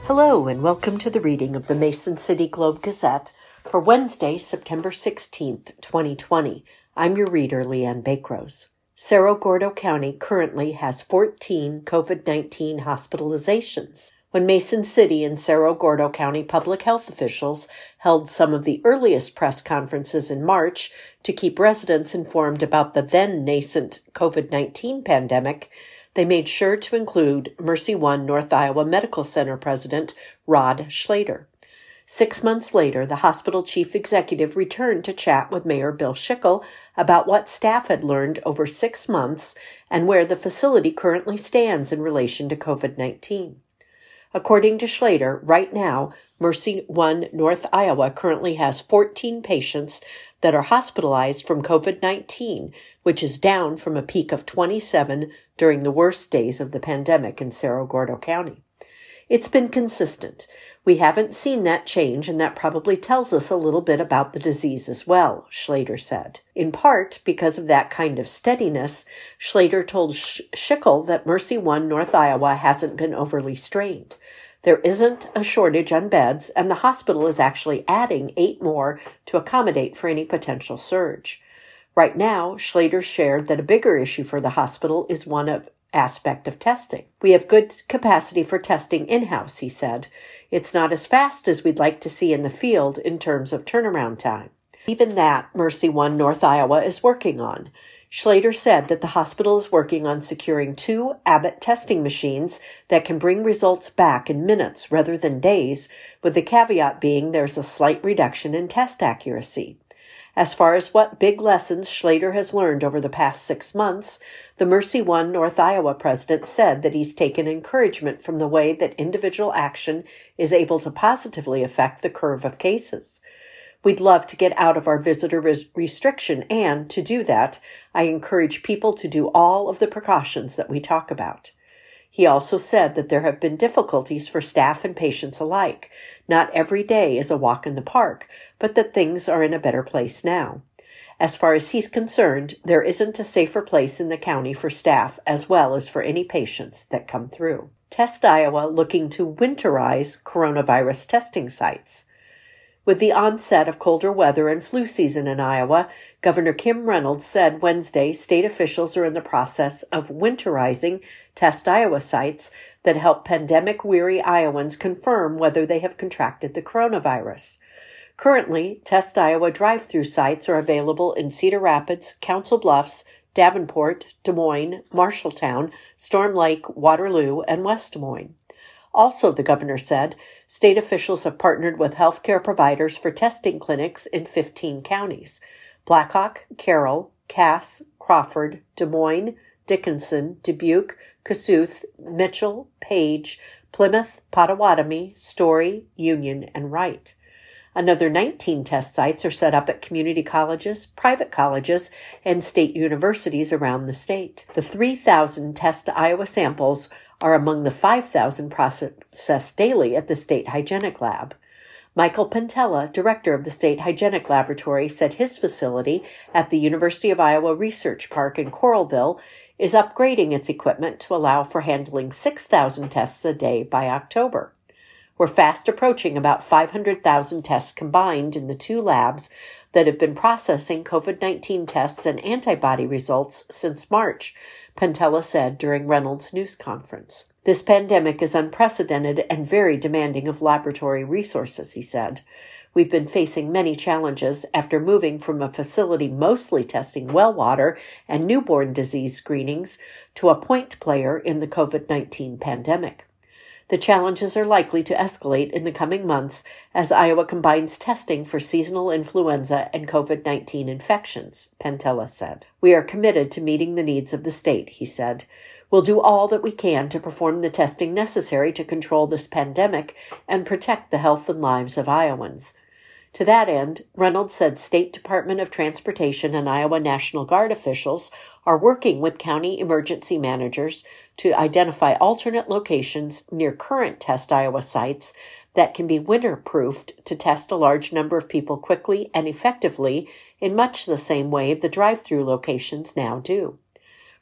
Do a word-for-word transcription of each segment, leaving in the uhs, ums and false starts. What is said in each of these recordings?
Hello, and welcome to the reading of the Mason City Globe-Gazette for Wednesday, September sixteenth, twenty twenty. I'm your reader, Leanne Bakrose. Cerro Gordo County currently has fourteen COVID nineteen hospitalizations. When Mason City and Cerro Gordo County public health officials held some of the earliest press conferences in March to keep residents informed about the then-nascent COVID nineteen pandemic, they made sure to include Mercy One North Iowa Medical Center President Rod Schlater. Six months later, the hospital chief executive returned to chat with Mayor Bill Schickel about what staff had learned over six months and where the facility currently stands in relation to COVID nineteen. According to Schlater, right now, Mercy One North Iowa currently has fourteen patients that are hospitalized from COVID nineteen, which is down from a peak of twenty-seven during the worst days of the pandemic in Cerro Gordo County. It's been consistent. We haven't seen that change, and that probably tells us a little bit about the disease as well, Schlater said. In part, because of that kind of steadiness, Schlater told Sch- Schickel that Mercy One North Iowa hasn't been overly strained. There isn't a shortage on beds, and the hospital is actually adding eight more to accommodate for any potential surge. Right now, Schlater shared that a bigger issue for the hospital is one of aspect of testing. We have good capacity for testing in-house, he said. It's not as fast as we'd like to see in the field in terms of turnaround time. Even that, Mercy One North Iowa is working on. Schlater said that the hospital is working on securing two Abbott testing machines that can bring results back in minutes rather than days, with the caveat being there's a slight reduction in test accuracy. As far as what big lessons Schlater has learned over the past six months, the Mercy One North Iowa president said that he's taken encouragement from the way that individual action is able to positively affect the curve of cases. We'd love to get out of our visitor res- restriction, and to do that, I encourage people to do all of the precautions that we talk about. He also said that there have been difficulties for staff and patients alike. Not every day is a walk in the park, but that things are in a better place now. As far as he's concerned, there isn't a safer place in the county for staff as well as for any patients that come through. Test Iowa looking to winterize coronavirus testing sites. With the onset of colder weather and flu season in Iowa, Governor Kim Reynolds said Wednesday state officials are in the process of winterizing Test Iowa sites that help pandemic-weary Iowans confirm whether they have contracted the coronavirus. Currently, Test Iowa drive-through sites are available in Cedar Rapids, Council Bluffs, Davenport, Des Moines, Marshalltown, Storm Lake, Waterloo, and West Des Moines. Also, the governor said, state officials have partnered with healthcare providers for testing clinics in fifteen counties: Blackhawk, Carroll, Cass, Crawford, Des Moines, Dickinson, Dubuque, Kossuth, Mitchell, Page, Plymouth, Pottawatomie, Story, Union, and Wright. Another nineteen test sites are set up at community colleges, private colleges, and state universities around the state. The three thousand Test Iowa samples are among the five thousand processed daily at the State Hygienic Lab. Michael Pentella, director of the State Hygienic Laboratory, said his facility at the University of Iowa Research Park in Coralville is upgrading its equipment to allow for handling six thousand tests a day by October. We're fast approaching about five hundred thousand tests combined in the two labs that have been processing COVID nineteen tests and antibody results since March, Pentella said during Reynolds' news conference. This pandemic is unprecedented and very demanding of laboratory resources, he said. We've been facing many challenges after moving from a facility mostly testing well water and newborn disease screenings to a point player in the COVID nineteen pandemic. The challenges are likely to escalate in the coming months as Iowa combines testing for seasonal influenza and COVID nineteen infections, Pentella said. We are committed to meeting the needs of the state, he said. We'll do all that we can to perform the testing necessary to control this pandemic and protect the health and lives of Iowans. To that end, Reynolds said State Department of Transportation and Iowa National Guard officials are working with county emergency managers to identify alternate locations near current Test Iowa sites that can be winter-proofed to test a large number of people quickly and effectively in much the same way the drive-through locations now do.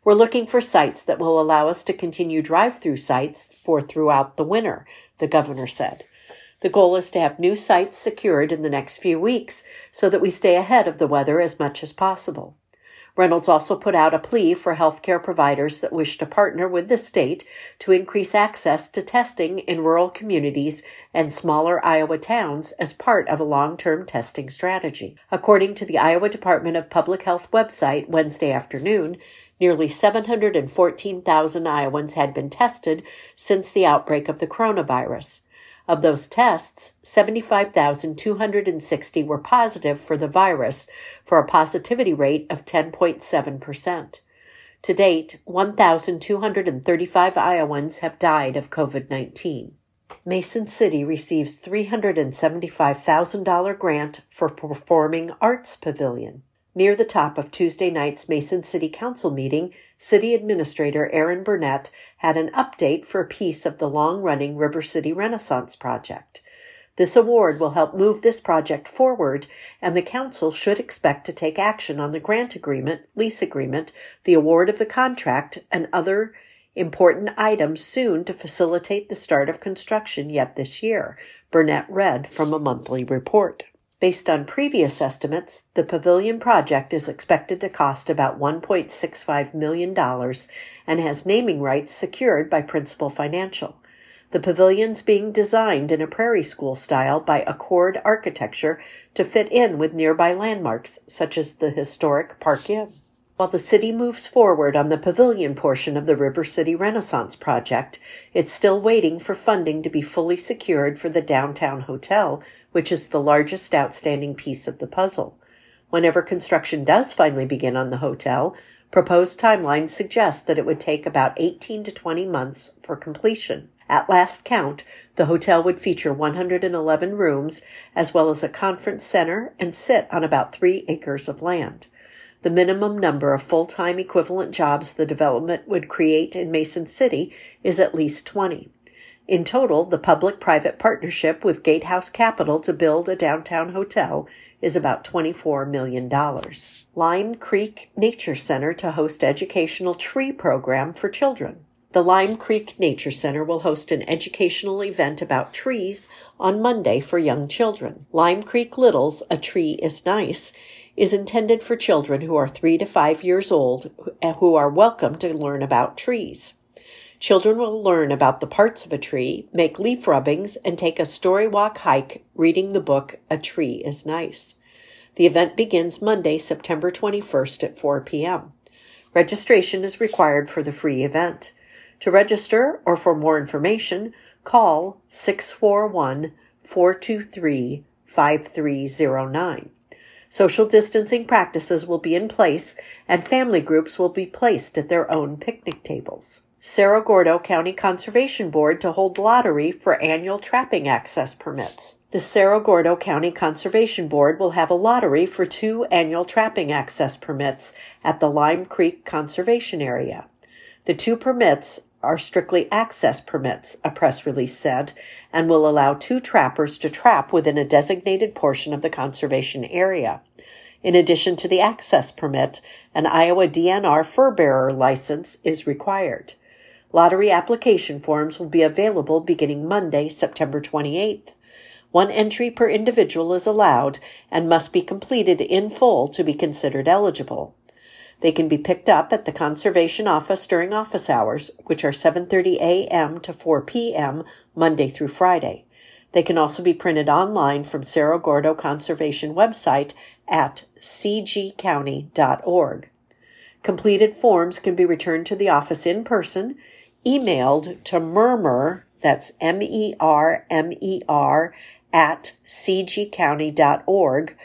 We're looking for sites that will allow us to continue drive-through sites for throughout the winter, the governor said. The goal is to have new sites secured in the next few weeks so that we stay ahead of the weather as much as possible. Reynolds also put out a plea for healthcare providers that wish to partner with the state to increase access to testing in rural communities and smaller Iowa towns as part of a long-term testing strategy. According to the Iowa Department of Public Health website Wednesday afternoon, nearly seven hundred fourteen thousand Iowans had been tested since the outbreak of the coronavirus. Of those tests, seventy-five thousand two hundred sixty were positive for the virus, for a positivity rate of ten point seven percent. To date, one thousand two hundred thirty-five Iowans have died of COVID nineteen. Mason City receives three hundred seventy-five thousand dollars grant for Performing Arts Pavilion. Near the top of Tuesday night's Mason City Council meeting, City Administrator Aaron Burnett had an update for a piece of the long-running River City Renaissance project. This award will help move this project forward, and the council should expect to take action on the grant agreement, lease agreement, the award of the contract, and other important items soon to facilitate the start of construction yet this year, Burnett read from a monthly report. Based on previous estimates, the pavilion project is expected to cost about one point six five million dollars and has naming rights secured by Principal Financial. The pavilion's being designed in a prairie school style by Accord Architecture to fit in with nearby landmarks such as the historic Park Inn. While the city moves forward on the pavilion portion of the River City Renaissance project, it's still waiting for funding to be fully secured for the downtown hotel, which is the largest outstanding piece of the puzzle. Whenever construction does finally begin on the hotel, proposed timelines suggest that it would take about eighteen to twenty months for completion. At last count, the hotel would feature one hundred eleven rooms, as well as a conference center, and sit on about three acres of land. The minimum number of full-time equivalent jobs the development would create in Mason City is at least twenty. In total, the public-private partnership with Gatehouse Capital to build a downtown hotel is about twenty-four million dollars. Lime Creek Nature Center to host educational tree program for children. The Lime Creek Nature Center will host an educational event about trees on Monday for young children. Lime Creek Littles, A Tree is Nice, is intended for children who are three to five years old who are welcome to learn about trees. Children will learn about the parts of a tree, make leaf rubbings, and take a story walk hike reading the book A Tree is Nice. The event begins Monday, September twenty-first at four p.m. Registration is required for the free event. To register or for more information, call six four one, four two three, five three zero nine. Social distancing practices will be in place, and family groups will be placed at their own picnic tables. Cerro Gordo County Conservation Board to hold lottery for annual trapping access permits. The Cerro Gordo County Conservation Board will have a lottery for two annual trapping access permits at the Lime Creek Conservation Area. The two permits are strictly access permits, a press release said, and will allow two trappers to trap within a designated portion of the conservation area. In addition to the access permit, an Iowa D N R fur bearer license is required. Lottery application forms will be available beginning Monday, September twenty-eighth. One entry per individual is allowed and must be completed in full to be considered eligible. They can be picked up at the Conservation Office during office hours, which are seven thirty a.m. to four p.m. Monday through Friday. They can also be printed online from Cerro Gordo Conservation website at c g county dot org. Completed forms can be returned to the office in person, emailed to murmur, that's M E R M E R, at c g county dot org,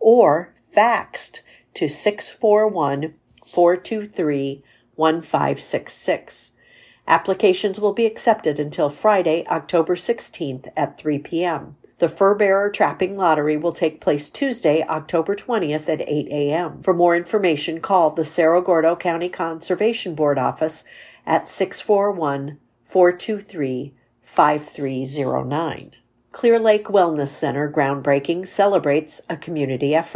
or faxed to six four one, four two three, one five six six. Applications will be accepted until Friday, October sixteenth at three p.m. The Fur Bearer Trapping Lottery will take place Tuesday, October twentieth at eight a.m. For more information, call the Cerro Gordo County Conservation Board office at six four one, four two three, five three zero nine. Clear Lake Wellness Center groundbreaking celebrates a community effort.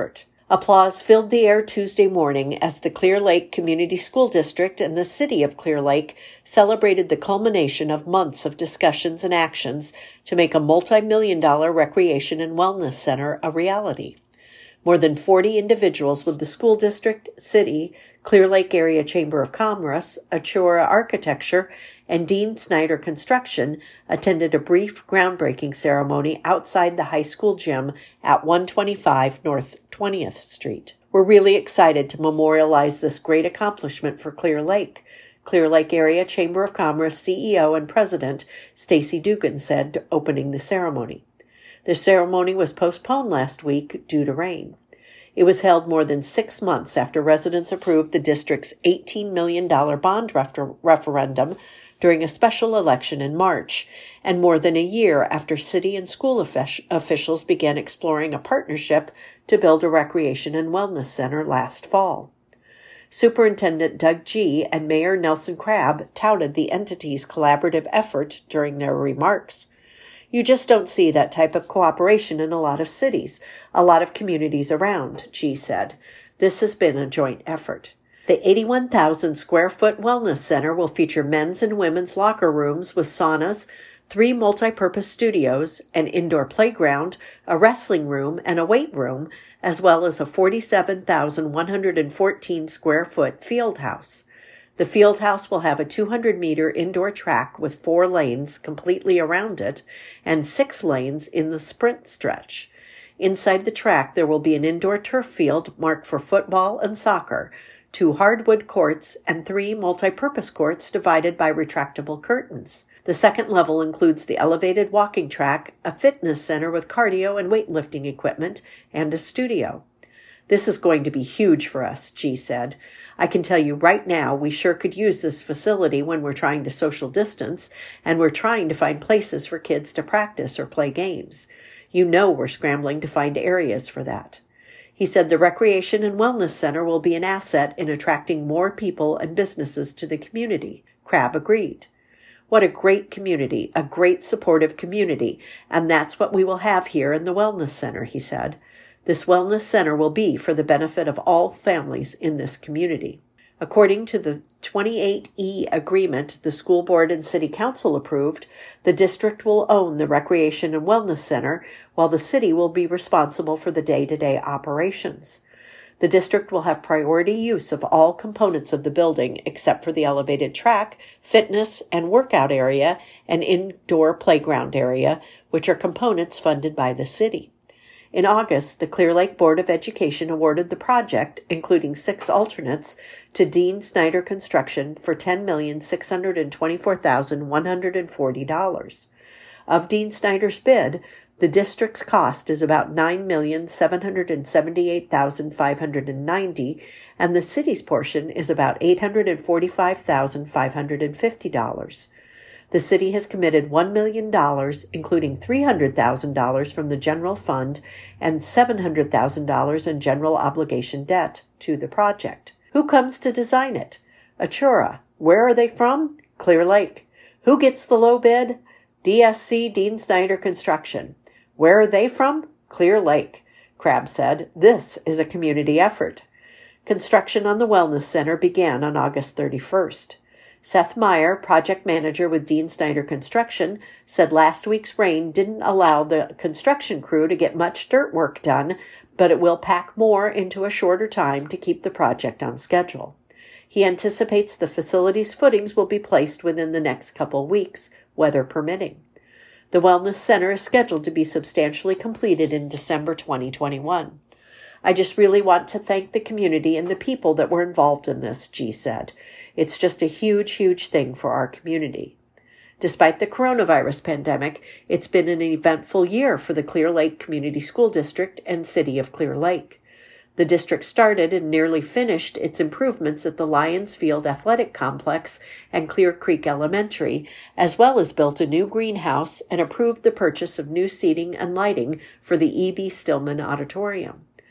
Applause filled the air Tuesday morning as the Clear Lake Community School District and the City of Clear Lake celebrated the culmination of months of discussions and actions to make a multi-million dollar recreation and wellness center a reality. More than forty individuals with the school district, city, Clear Lake Area Chamber of Commerce, Achura Architecture, and Dean Snyder Construction attended a brief groundbreaking ceremony outside the high school gym at one twenty-five North twentieth Street. We're really excited to memorialize this great accomplishment for Clear Lake, Clear Lake Area Chamber of Commerce C E O and President Stacy Dugan said, opening the ceremony. The ceremony was postponed last week due to rain. It was held more than six months after residents approved the district's eighteen million dollars bond refer- referendum during a special election in March, and more than a year after city and school offic- officials began exploring a partnership to build a recreation and wellness center last fall. Superintendent Doug Gee and Mayor Nelson Crabb touted the entity's collaborative effort during their remarks. You just don't see that type of cooperation in a lot of cities, a lot of communities around, Gee said. This has been a joint effort. The eighty-one thousand square foot wellness center will feature men's and women's locker rooms with saunas, three multi-purpose studios, an indoor playground, a wrestling room, and a weight room, as well as a forty-seven thousand one hundred fourteen square foot field house. The field house will have a two hundred meter indoor track with four lanes completely around it and six lanes in the sprint stretch. Inside the track, there will be an indoor turf field marked for football and soccer, two hardwood courts, and three multi-purpose courts divided by retractable curtains. The second level includes the elevated walking track, a fitness center with cardio and weightlifting equipment, and a studio. This is going to be huge for us, Gee said. I can tell you right now, we sure could use this facility when we're trying to social distance, and we're trying to find places for kids to practice or play games. You know we're scrambling to find areas for that. He said the Recreation and Wellness Center will be an asset in attracting more people and businesses to the community. Crabb agreed. What a great community, a great supportive community, and that's what we will have here in the Wellness Center, he said. This wellness center will be for the benefit of all families in this community. According to the twenty-eight E agreement the school board and city council approved, the district will own the Recreation and Wellness Center, while the city will be responsible for the day-to-day operations. The district will have priority use of all components of the building except for the elevated track, fitness and workout area, and indoor playground area, which are components funded by the city. In August, the Clear Lake Board of Education awarded the project, including six alternates, to Dean Snyder Construction for ten million six hundred twenty-four thousand one hundred forty dollars. Of Dean Snyder's bid, the district's cost is about nine million seven hundred seventy-eight thousand five hundred ninety dollars, and the city's portion is about eight hundred forty-five thousand five hundred fifty dollars. The city has committed one million dollars, including three hundred thousand dollars from the general fund and seven hundred thousand dollars in general obligation debt, to the project. Who comes to design it? Achura. Where are they from? Clear Lake. Who gets the low bid? D S C Dean Snyder Construction. Where are they from? Clear Lake. Crabb said, this is a community effort. Construction on the Wellness Center began on August thirty-first. Seth Meyer, project manager with Dean Snyder Construction, said last week's rain didn't allow the construction crew to get much dirt work done, but it will pack more into a shorter time to keep the project on schedule. He anticipates the facility's footings will be placed within the next couple weeks, weather permitting. The Wellness Center is scheduled to be substantially completed in December twenty twenty-one. I just really want to thank the community and the people that were involved in this, Gee said. It's just a huge, huge thing for our community. Despite the coronavirus pandemic, it's been an eventful year for the Clear Lake Community School District and City of Clear Lake. The district started and nearly finished its improvements at the Lions Field Athletic Complex and Clear Creek Elementary, as well as built a new greenhouse and approved the purchase of new seating and lighting for the E B Stillman Auditorium.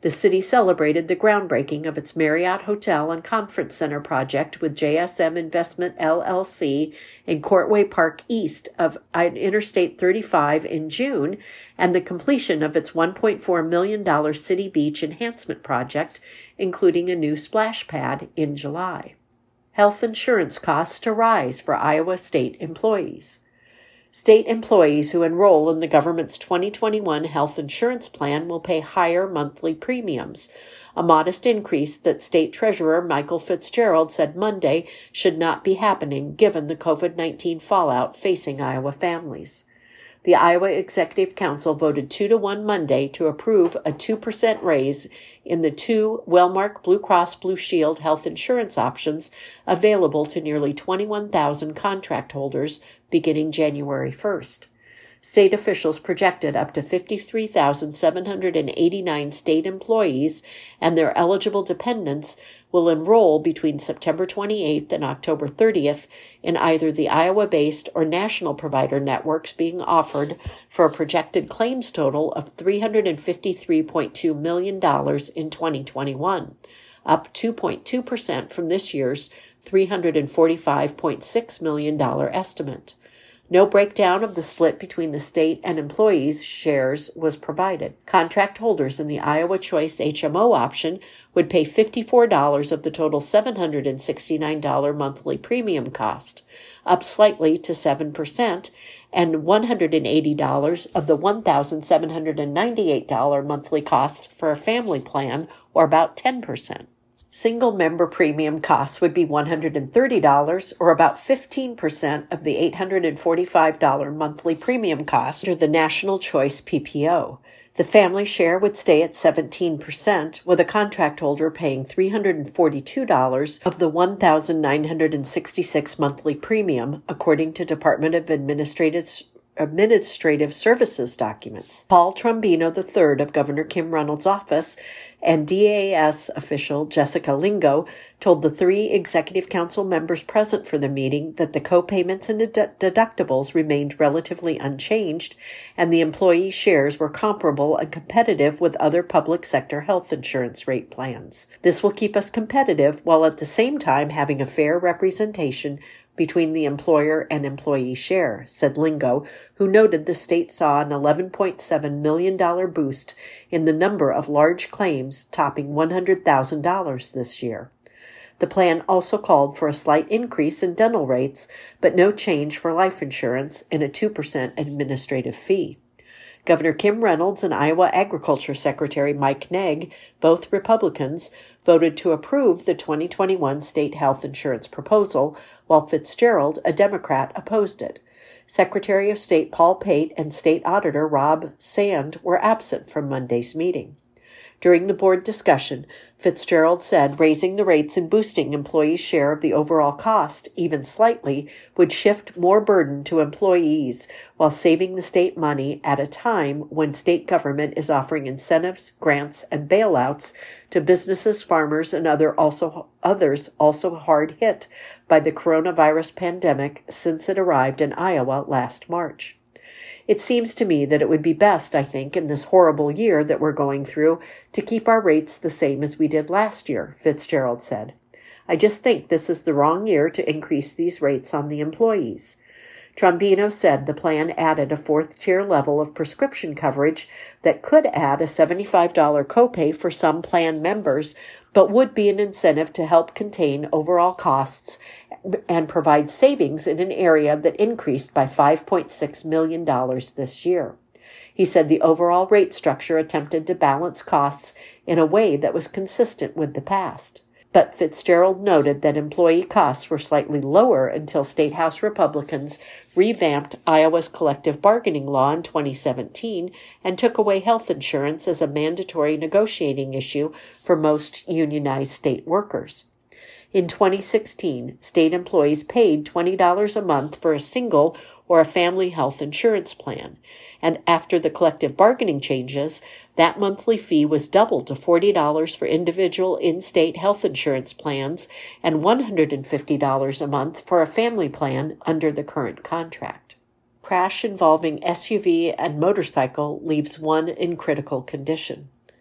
The city celebrated the groundbreaking of its Marriott Hotel and Conference Center project with J S M Investment L L C in Courtway Park east of Interstate thirty-five in June, and the completion of its one point four million dollars City Beach Enhancement project, including a new splash pad, in July. Health insurance costs to rise for Iowa state employees. State employees who enroll in the government's twenty twenty-one health insurance plan will pay higher monthly premiums, a modest increase that State Treasurer Michael Fitzgerald said Monday should not be happening given the COVID nineteen fallout facing Iowa families. The Iowa Executive Council voted two to one Monday to approve a two percent raise in the two Wellmark Blue Cross Blue Shield health insurance options available to nearly twenty-one thousand contract holders beginning January first. State officials projected up to fifty-three thousand seven hundred eighty-nine state employees and their eligible dependents will enroll between September twenty-eighth and October thirtieth in either the Iowa-based or national provider networks being offered for a projected claims total of three hundred fifty-three point two million dollars in twenty twenty-one, up two point two percent from this year's three hundred forty-five point six million dollars estimate. No breakdown of the split between the state and employees' shares was provided. Contract holders in the Iowa Choice H M O option would pay fifty-four dollars of the total seven hundred sixty-nine dollars monthly premium cost, up slightly to seven percent, and one hundred eighty dollars of the one thousand seven hundred ninety-eight dollars monthly cost for a family plan, or about ten percent. Single-member premium costs would be one hundred thirty dollars, or about fifteen percent of the eight hundred forty-five dollars monthly premium cost under the National Choice P P O. The family share would stay at seventeen percent, with a contract holder paying three hundred forty-two dollars of the one thousand nine hundred sixty-six dollars monthly premium, according to Department of Administrative Administrative Services documents. Paul Trombino the third of Governor Kim Reynolds' office and D A S official Jessica Lingo told the three Executive Council members present for the meeting that the co-payments and dedu- deductibles remained relatively unchanged, and the employee shares were comparable and competitive with other public sector health insurance rate plans. This will keep us competitive while at the same time having a fair representation between the employer and employee share, said Lingo, who noted the state saw an eleven point seven million dollars boost in the number of large claims, topping one hundred thousand dollars this year. The plan also called for a slight increase in dental rates, but no change for life insurance and a two percent administrative fee. Governor Kim Reynolds and Iowa Agriculture Secretary Mike Naig, both Republicans, voted to approve the twenty twenty-one state health insurance proposal, while Fitzgerald, a Democrat, opposed it. Secretary of State Paul Pate and State Auditor Rob Sand were absent from Monday's meeting. During the board discussion, Fitzgerald said raising the rates and boosting employees' share of the overall cost, even slightly, would shift more burden to employees while saving the state money at a time when state government is offering incentives, grants, and bailouts to businesses, farmers, and other also others also hard hit by the coronavirus pandemic since it arrived in Iowa last March. It seems to me that it would be best, I think, in this horrible year that we're going through, to keep our rates the same as we did last year, Fitzgerald said. I just think this is the wrong year to increase these rates on the employees. Trombino said the plan added a fourth-tier level of prescription coverage that could add a seventy-five dollars copay for some plan members, but would be an incentive to help contain overall costs and provide savings in an area that increased by five point six million dollars this year. He said the overall rate structure attempted to balance costs in a way that was consistent with the past. But Fitzgerald noted that employee costs were slightly lower until State House Republicans revamped Iowa's collective bargaining law in twenty seventeen and took away health insurance as a mandatory negotiating issue for most unionized state workers. In twenty sixteen, state employees paid twenty dollars a month for a single or a family health insurance plan, and after the collective bargaining changes, that monthly fee was doubled to forty dollars for individual in-state health insurance plans and one hundred fifty dollars a month for a family plan under the current contract. Crash involving S U V and motorcycle leaves one in critical condition.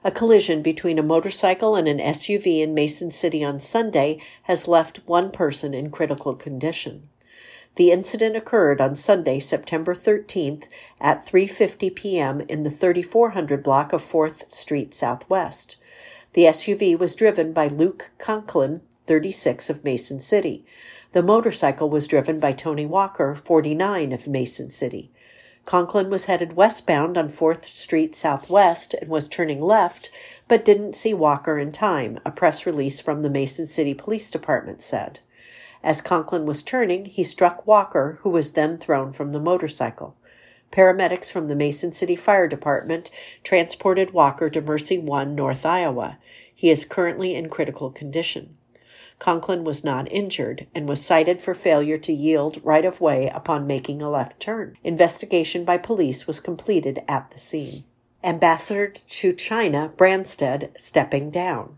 A collision between a motorcycle and an S U V in Mason City on Sunday has left one person in critical condition. The incident occurred on Sunday, September thirteenth at three fifty p.m. in the thirty-four hundred block of fourth Street Southwest. The S U V was driven by Luke Conklin, thirty-six, of Mason City. The motorcycle was driven by Tony Walker, forty-nine, of Mason City. Conklin was headed westbound on fourth Street Southwest and was turning left, but didn't see Walker in time, a press release from the Mason City Police Department said. As Conklin was turning, he struck Walker, who was then thrown from the motorcycle. Paramedics from the Mason City Fire Department transported Walker to Mercy One, North Iowa. He is currently in critical condition. Conklin was not injured and was cited for failure to yield right-of-way upon making a left turn. Investigation by police was completed at the scene. Ambassador to China, Branstad, stepping down.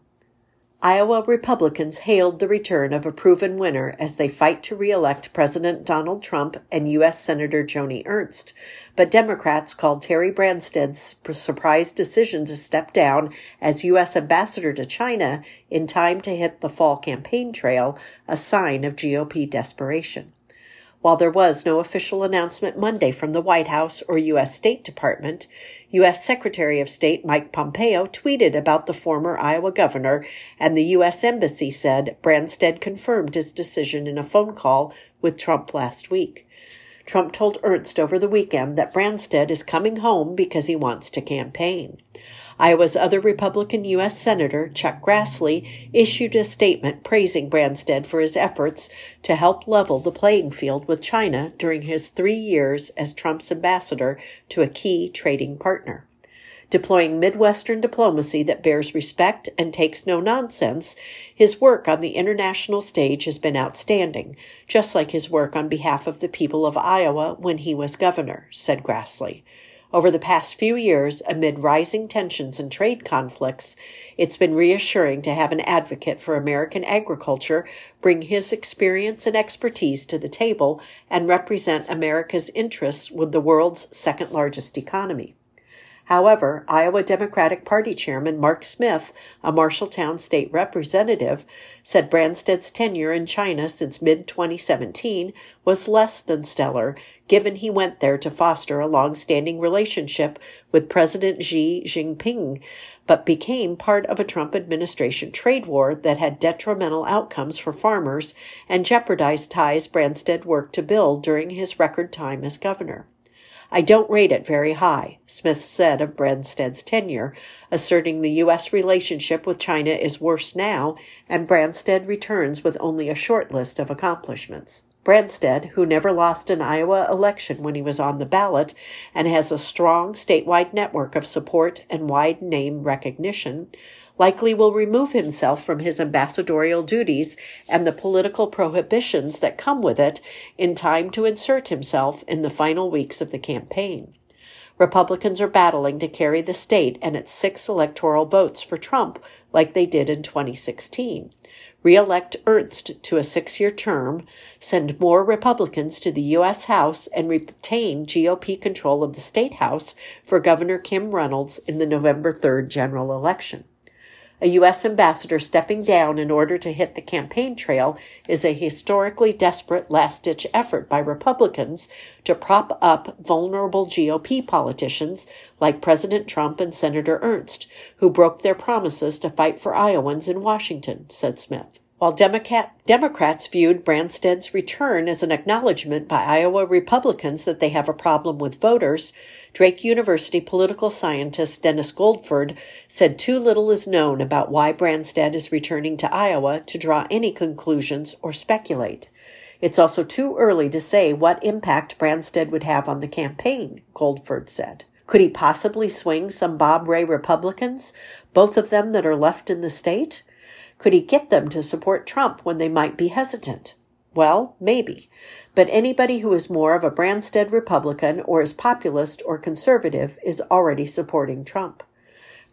Iowa Republicans hailed the return of a proven winner as they fight to re-elect President Donald Trump and U S Senator Joni Ernst, but Democrats called Terry Branstad's surprise decision to step down as U S Ambassador to China in time to hit the fall campaign trail a sign of G O P desperation. While there was no official announcement Monday from the White House or U S State Department, U S Secretary of State Mike Pompeo tweeted about the former Iowa governor, and the U S Embassy said Branstad confirmed his decision in a phone call with Trump last week. Trump told Ernst over the weekend that Branstad is coming home because he wants to campaign. Iowa's other Republican U S Senator, Chuck Grassley, issued a statement praising Branstad for his efforts to help level the playing field with China during his three years as Trump's ambassador to a key trading partner. Deploying Midwestern diplomacy that bears respect and takes no nonsense, his work on the international stage has been outstanding, just like his work on behalf of the people of Iowa when he was governor, said Grassley. Over the past few years, amid rising tensions and trade conflicts, it's been reassuring to have an advocate for American agriculture bring his experience and expertise to the table and represent America's interests with the world's second-largest economy. However, Iowa Democratic Party Chairman Mark Smith, a Marshalltown state representative, said Branstad's tenure in China since mid twenty seventeen was less than stellar, given he went there to foster a long-standing relationship with President Xi Jinping, but became part of a Trump administration trade war that had detrimental outcomes for farmers and jeopardized ties Branstad worked to build during his record time as governor. I don't rate it very high, Smith said of Branstad's tenure, asserting the U S relationship with China is worse now, and Branstad returns with only a short list of accomplishments. Branstad, who never lost an Iowa election when he was on the ballot and has a strong statewide network of support and wide name recognition, likely will remove himself from his ambassadorial duties and the political prohibitions that come with it in time to insert himself in the final weeks of the campaign. Republicans are battling to carry the state and its six electoral votes for Trump like they did in twenty sixteen. Re-elect Ernst to a six-year term, send more Republicans to the U S House, and retain G O P control of the State House for Governor Kim Reynolds in the November third general election. A U S ambassador stepping down in order to hit the campaign trail is a historically desperate last-ditch effort by Republicans to prop up vulnerable G O P politicians like President Trump and Senator Ernst, who broke their promises to fight for Iowans in Washington, said Smith. While Democrat, Democrats viewed Branstad's return as an acknowledgement by Iowa Republicans that they have a problem with voters, Drake University political scientist Dennis Goldford said too little is known about why Branstad is returning to Iowa to draw any conclusions or speculate. It's also too early to say what impact Branstad would have on the campaign, Goldford said. Could he possibly swing some Bob Ray Republicans, both of them that are left in the state? Could he get them to support Trump when they might be hesitant? Well, maybe. But anybody who is more of a Branstad Republican or is populist or conservative is already supporting Trump.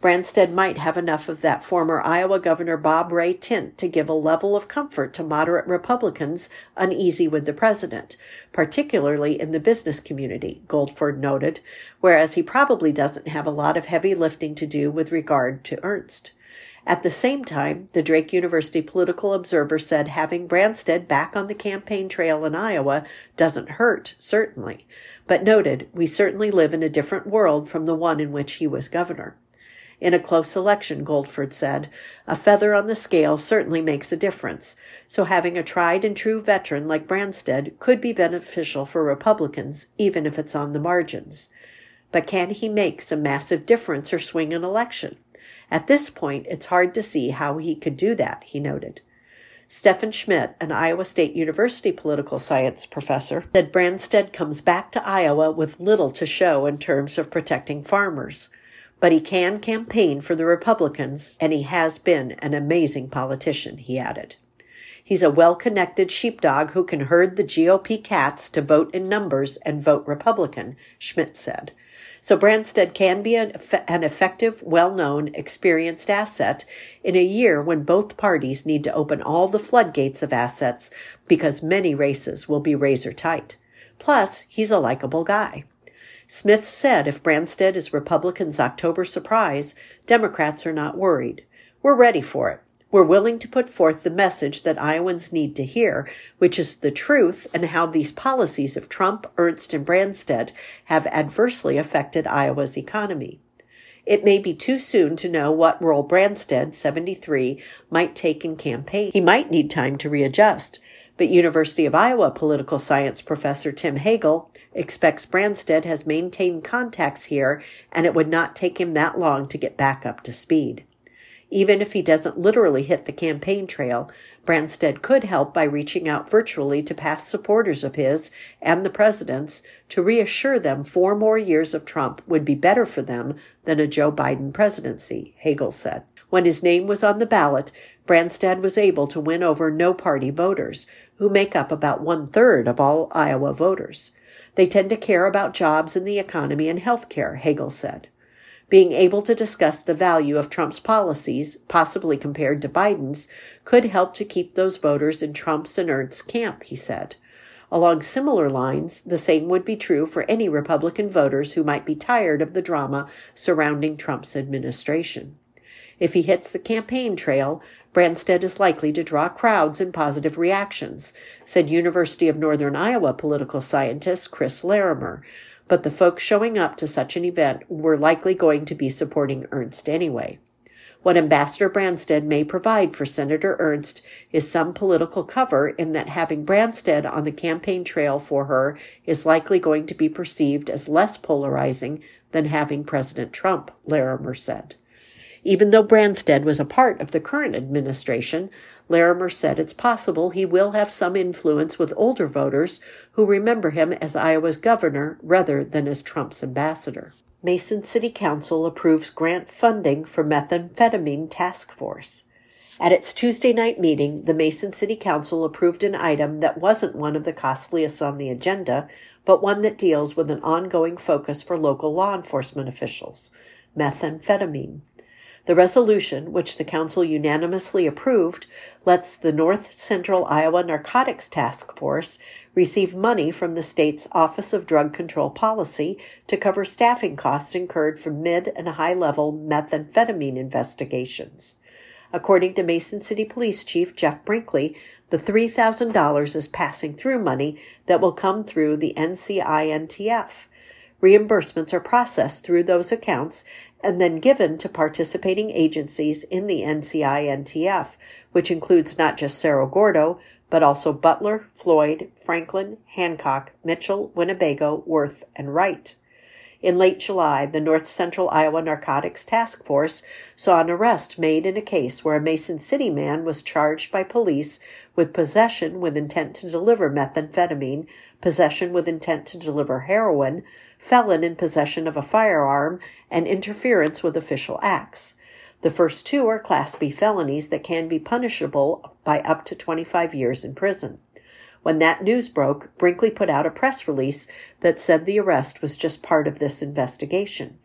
Branstad might have enough of that former Iowa Governor Bob Ray tint to give a level of comfort to moderate Republicans uneasy with the president, particularly in the business community, Goldford noted, whereas he probably doesn't have a lot of heavy lifting to do with regard to Ernst. At the same time, the Drake University Political Observer said having Branstad back on the campaign trail in Iowa doesn't hurt, certainly, but noted, we certainly live in a different world from the one in which he was governor. In a close election, Goldford said, a feather on the scale certainly makes a difference, so having a tried and true veteran like Branstad could be beneficial for Republicans, even if it's on the margins. But can he make some massive difference or swing an election? At this point, it's hard to see how he could do that, he noted. Stephen Schmidt, an Iowa State University political science professor, said Branstad comes back to Iowa with little to show in terms of protecting farmers. But he can campaign for the Republicans, and he has been an amazing politician, he added. He's a well-connected sheepdog who can herd the G O P cats to vote in numbers and vote Republican, Schmidt said. So Branstad can be an, an effective, well-known, experienced asset in a year when both parties need to open all the floodgates of assets because many races will be razor tight. Plus, he's a likable guy. Smith said if Branstad is Republicans' October surprise, Democrats are not worried. We're ready for it. We're willing to put forth the message that Iowans need to hear, which is the truth and how these policies of Trump, Ernst, and Branstad have adversely affected Iowa's economy. It may be too soon to know what role Branstad, seventy-three, might take in campaign. He might need time to readjust. But University of Iowa political science professor Tim Hagel expects Branstad has maintained contacts here, and it would not take him that long to get back up to speed. Even if he doesn't literally hit the campaign trail, Branstad could help by reaching out virtually to past supporters of his and the president's to reassure them four more years of Trump would be better for them than a Joe Biden presidency, Hagel said. When his name was on the ballot, Branstad was able to win over no-party voters, who make up about one-third of all Iowa voters. They tend to care about jobs and the economy and health care, Hagel said. Being able to discuss the value of Trump's policies, possibly compared to Biden's, could help to keep those voters in Trump's and Ernst's camp, he said. Along similar lines, the same would be true for any Republican voters who might be tired of the drama surrounding Trump's administration. If he hits the campaign trail, Branstad is likely to draw crowds and positive reactions, said University of Northern Iowa political scientist Chris Larimer, but the folks showing up to such an event were likely going to be supporting Ernst anyway. What Ambassador Branstad may provide for Senator Ernst is some political cover in that having Branstad on the campaign trail for her is likely going to be perceived as less polarizing than having President Trump, Larimer said. Even though Branstad was a part of the current administration, Larimer said it's possible he will have some influence with older voters who remember him as Iowa's governor rather than as Trump's ambassador. Mason City Council approves grant funding for methamphetamine task force. At its Tuesday night meeting, the Mason City Council approved an item that wasn't one of the costliest on the agenda, but one that deals with an ongoing focus for local law enforcement officials, methamphetamine. The resolution, which the council unanimously approved, lets the North Central Iowa Narcotics Task Force receive money from the state's Office of Drug Control Policy to cover staffing costs incurred for mid- and high-level methamphetamine investigations. According to Mason City Police Chief Jeff Brinkley, the three thousand dollars is passing through money that will come through the N C I N T F. Reimbursements are processed through those accounts and then given to participating agencies in the N C I N T F, which includes not just Cerro Gordo, but also Butler, Floyd, Franklin, Hancock, Mitchell, Winnebago, Worth, and Wright. In late July, the North Central Iowa Narcotics Task Force saw an arrest made in a case where a Mason City man was charged by police with possession with intent to deliver methamphetamine, possession with intent to deliver heroin, felon in possession of a firearm, and interference with official acts. The first two are Class B felonies that can be punishable by up to twenty-five years in prison. When that news broke, Brinkley put out a press release that said the arrest was just part of this investigation.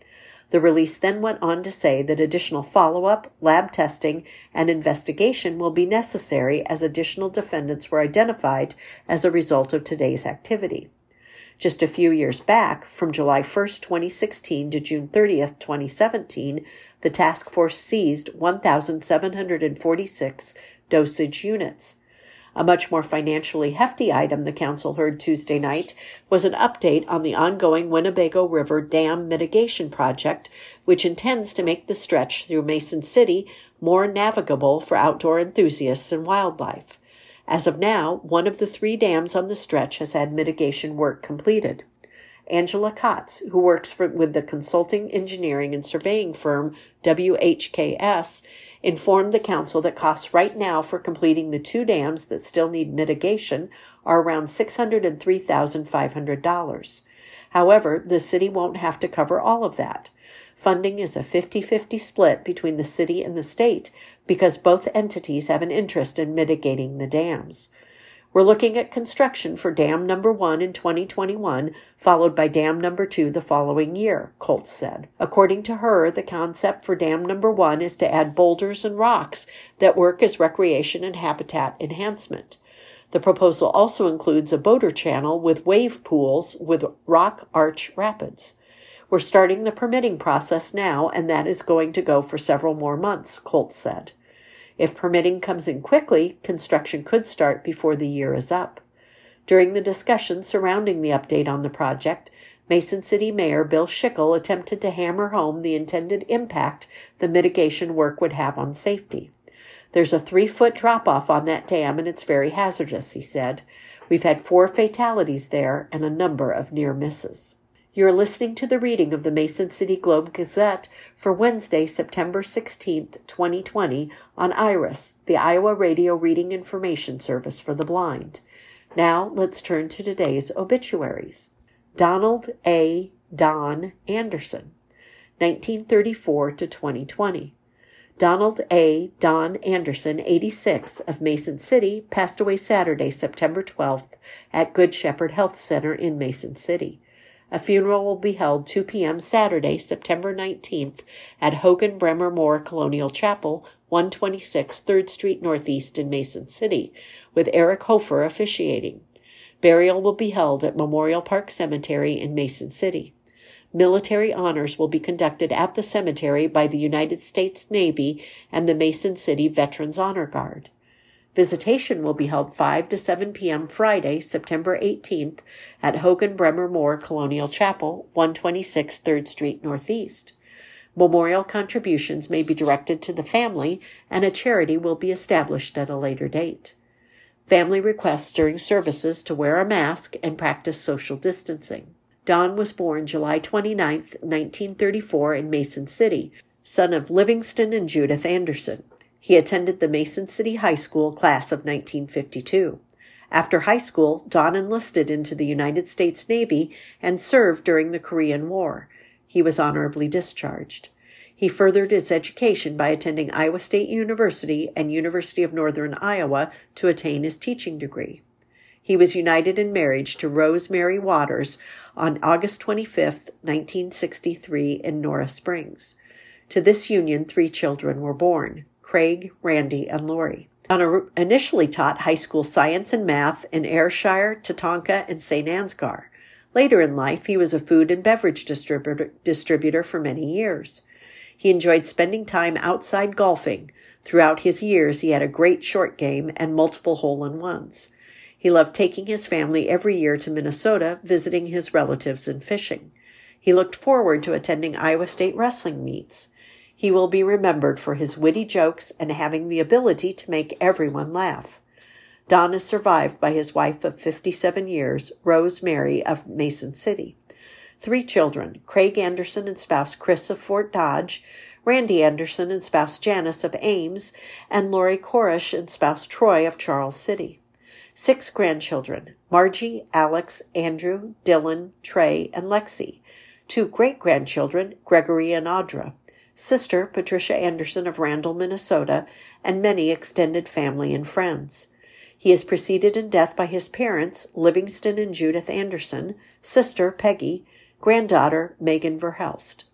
The release then went on to say that additional follow-up, lab testing, and investigation will be necessary as additional defendants were identified as a result of today's activity. Just a few years back, from July first, twenty sixteen to June thirtieth, twenty seventeen, the task force seized one thousand seven hundred forty-six dosage units. A much more financially hefty item the council heard Tuesday night was an update on the ongoing Winnebago River Dam Mitigation Project, which intends to make the stretch through Mason City more navigable for outdoor enthusiasts and wildlife. As of now, one of the three dams on the stretch has had mitigation work completed. Angela Kotz, who works for, with the consulting, engineering, and surveying firm W H K S, informed the council that costs right now for completing the two dams that still need mitigation are around six hundred three thousand five hundred dollars. However, the city won't have to cover all of that. Funding is a fifty-fifty split between the city and the state because both entities have an interest in mitigating the dams. We're looking at construction for dam number one in twenty twenty-one, followed by dam number two the following year, Koltz said. According to her, the concept for dam number one is to add boulders and rocks that work as recreation and habitat enhancement. The proposal also includes a boater channel with wave pools with rock arch rapids. We're starting the permitting process now, and that is going to go for several more months, Koltz said. If permitting comes in quickly, construction could start before the year is up. During the discussion surrounding the update on the project, Mason City Mayor Bill Schickel attempted to hammer home the intended impact the mitigation work would have on safety. There's a three-foot drop-off on that dam, and it's very hazardous, he said. We've had four fatalities there and a number of near misses. You're listening to the reading of the Mason City Globe Gazette for Wednesday, September sixteenth, twenty twenty, on IRIS, the Iowa Radio Reading Information Service for the Blind. Now, let's turn to today's obituaries. Donald A. Don Anderson, nineteen thirty-four to twenty twenty. Donald A. Don Anderson, eighty-six, of Mason City, passed away Saturday, September twelfth, at Good Shepherd Health Center in Mason City. A funeral will be held two p.m. Saturday, September nineteenth, at Hogan Bremer Moore Colonial Chapel, one twenty-six third Street Northeast in Mason City, with Eric Hofer officiating. Burial will be held at Memorial Park Cemetery in Mason City. Military honors will be conducted at the cemetery by the United States Navy and the Mason City Veterans Honor Guard. Visitation will be held five to seven p.m. Friday, September eighteenth, at Hogan Bremer Moore Colonial Chapel, one twenty-six third Street Northeast. Memorial contributions may be directed to the family, and a charity will be established at a later date. Family requests during services to wear a mask and practice social distancing. Don was born July twenty-ninth, nineteen thirty-four, in Mason City, son of Livingston and Judith Anderson. He attended the Mason City High School class of nineteen fifty-two. After high school, Don enlisted into the United States Navy and served during the Korean War. He was honorably discharged. He furthered his education by attending Iowa State University and University of Northern Iowa to attain his teaching degree. He was united in marriage to Rose Mary Waters on August twenty-fifth, nineteen sixty-three, in Nora Springs. To this union, three children were born: Craig, Randy, and Lori. Don initially taught high school science and math in Ayrshire, Tatanka, and Saint Ansgar. Later in life, he was a food and beverage distributor, distributor for many years. He enjoyed spending time outside golfing. Throughout his years, he had a great short game and multiple hole-in-ones. He loved taking his family every year to Minnesota, visiting his relatives and fishing. He looked forward to attending Iowa State wrestling meets. He will be remembered for his witty jokes and having the ability to make everyone laugh. Don is survived by his wife of fifty-seven years, Rose Mary of Mason City. Three children: Craig Anderson and spouse Chris of Fort Dodge, Randy Anderson and spouse Janice of Ames, and Lori Korish and spouse Troy of Charles City. Six grandchildren: Margie, Alex, Andrew, Dylan, Trey, and Lexi. Two great-grandchildren: Gregory and Audra. Sister Patricia Anderson of Randall, Minnesota, and many extended family and friends. He is preceded in death by his parents, Livingston and Judith Anderson, sister Peggy, granddaughter Megan Verhelst.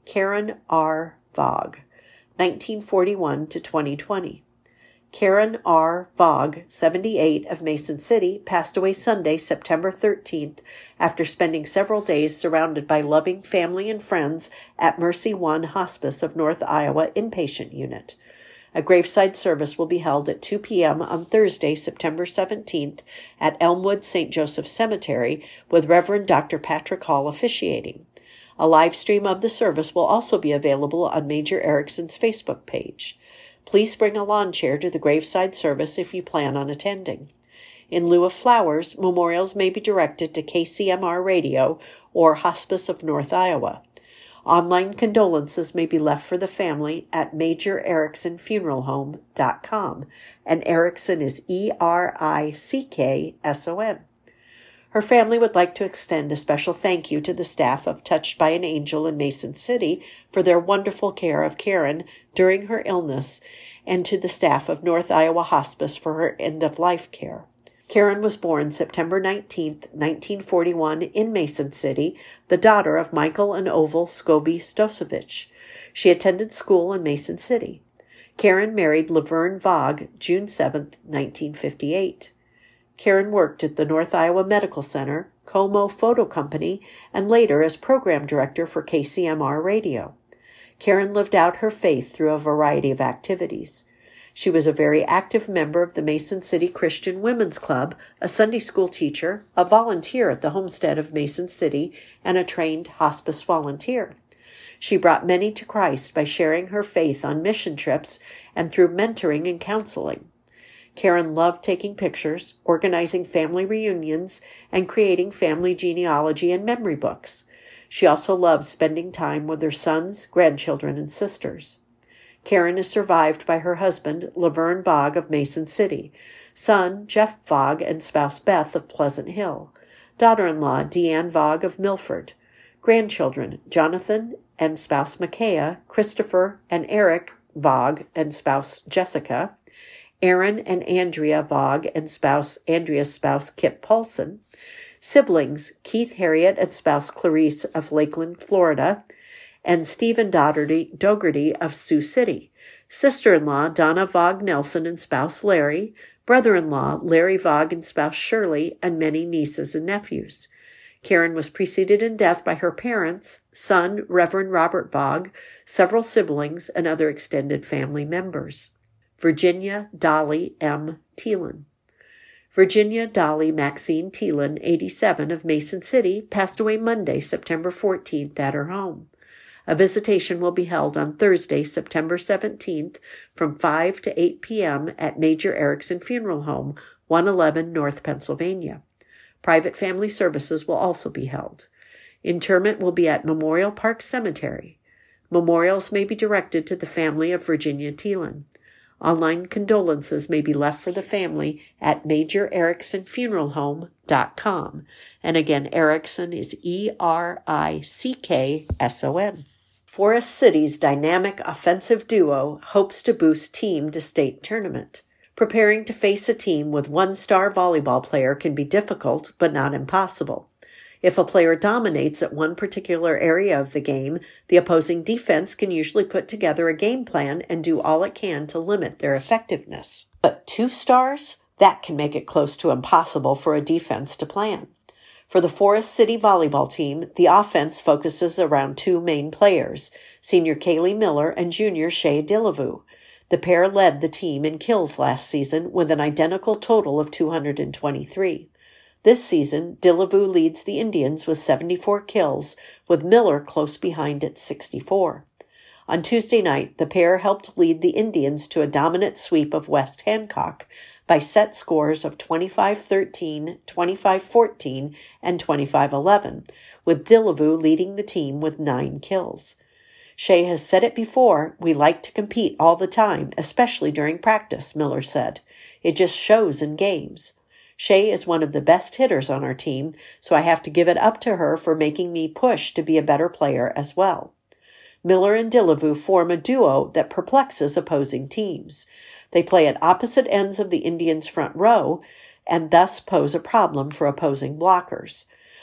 Karen R. Vogue, nineteen forty-one to twenty twenty. Karen R. Vogue, seventy-eight, of Mason City, passed away Sunday, September thirteenth, after spending several days surrounded by loving family and friends at Mercy One Hospice of North Iowa Inpatient Unit. A graveside service will be held at two p.m. on Thursday, September seventeenth, at Elmwood Saint Joseph Cemetery, with Reverend Doctor Patrick Hall officiating. A live stream of the service will also be available on Major Erickson's Facebook page. Please bring a lawn chair to the graveside service if you plan on attending. In lieu of flowers, memorials may be directed to K C M R Radio or Hospice of North Iowa. Online condolences may be left for the family at major erickson funeral home dot com, and Erickson is E R I C K S O N. Her family would like to extend a special thank you to the staff of Touched by an Angel in Mason City for their wonderful care of Karen during her illness, and to the staff of North Iowa Hospice for her end-of-life care. Karen was born September nineteenth, nineteen forty-one, in Mason City, the daughter of Michael and Oval Scobie Stosevich. She attended school in Mason City. Karen married Laverne Vogue June seventh, nineteen fifty-eight. Karen worked at the North Iowa Medical Center, Como Photo Company, and later as program director for K C M R Radio. Karen lived out her faith through a variety of activities. She was a very active member of the Mason City Christian Women's Club, a Sunday school teacher, a volunteer at the Homestead of Mason City, and a trained hospice volunteer. She brought many to Christ by sharing her faith on mission trips and through mentoring and counseling. Karen loved taking pictures, organizing family reunions, and creating family genealogy and memory books. She also loved spending time with her sons, grandchildren, and sisters. Karen is survived by her husband, Laverne Vogue of Mason City, son, Jeff Vogue, and spouse Beth of Pleasant Hill, daughter-in-law, Deanne Vogue of Milford, grandchildren, Jonathan and spouse Micaiah, Christopher and Eric Vogue and spouse Jessica, Aaron and Andrea Vogue and spouse Andrea's spouse Kip Paulson, siblings Keith Harriet and spouse Clarice of Lakeland, Florida, and Stephen Dougherty, Dougherty of Sioux City, sister-in-law Donna Vogue Nelson and spouse Larry, brother-in-law Larry Vogue and spouse Shirley, and many nieces and nephews. Karen was preceded in death by her parents, son Reverend Robert Vogue, several siblings, and other extended family members. Virginia Dolly M. Thielen. Virginia Dolly Maxine Thielen, eighty-seven, of Mason City, passed away Monday, September fourteenth, at her home. A visitation will be held on Thursday, September seventeenth, from five to eight p.m. at Major Erickson Funeral Home, one eleven North Pennsylvania. Private family services will also be held. Interment will be at Memorial Park Cemetery. Memorials may be directed to the family of Virginia Thielen. Online condolences may be left for the family at major erickson funeral home dot com. And again, Erickson is E R I C K S O N. Forest City's dynamic offensive duo hopes to boost team to state tournament. Preparing to face a team with one star volleyball player can be difficult, but not impossible. If a player dominates at one particular area of the game, the opposing defense can usually put together a game plan and do all it can to limit their effectiveness. But two stars? That can make it close to impossible for a defense to plan. For the Forest City volleyball team, the offense focuses around two main players, senior Kaylee Miller and junior Shea Dillevue. The pair led the team in kills last season with an identical total of two hundred twenty-three. This season, Dillevue leads the Indians with seventy-four kills, with Miller close behind at sixty-four. On Tuesday night, the pair helped lead the Indians to a dominant sweep of West Hancock by set scores of twenty-five thirteen, twenty-five fourteen, and twenty-five eleven, with Dillevue leading the team with nine kills. Shea has said it before, we like to compete all the time, especially during practice, Miller said. It just shows in games. Shea is one of the best hitters on our team, so I have to give it up to her for making me push to be a better player as well. Miller and Dillevue form a duo that perplexes opposing teams. They play at opposite ends of the Indians' front row and thus pose a problem for opposing blockers.